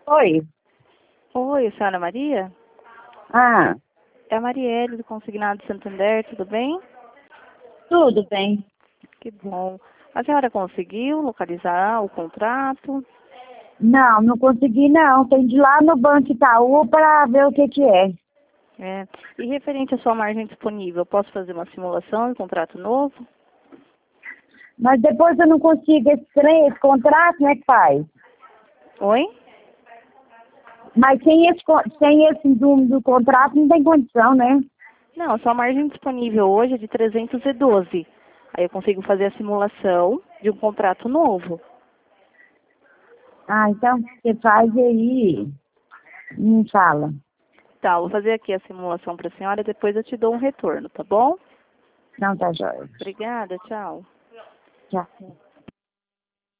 Oi. Oi, senhora Maria? Ah, É a Marielle do Consignado Santander, tudo bem? tudo bem. Que bom. A senhora conseguiu localizar o contrato? Não consegui não. Tem de ir lá no Banco Itaú para ver o que é. É. E referente à sua margem disponível, posso fazer uma simulação de contrato novo? Mas depois eu não consigo esse contrato, né, que faz? Oi? Mas sem esse do contrato não tem condição, né? Não, sua margem disponível hoje é de 312. Aí eu consigo fazer a simulação de um contrato novo. Ah, então você faz aí. Não fala. Tá, vou fazer aqui a simulação para a senhora, depois eu te dou um retorno, tá bom? Não tá jóia. Obrigada, tchau. Tchau.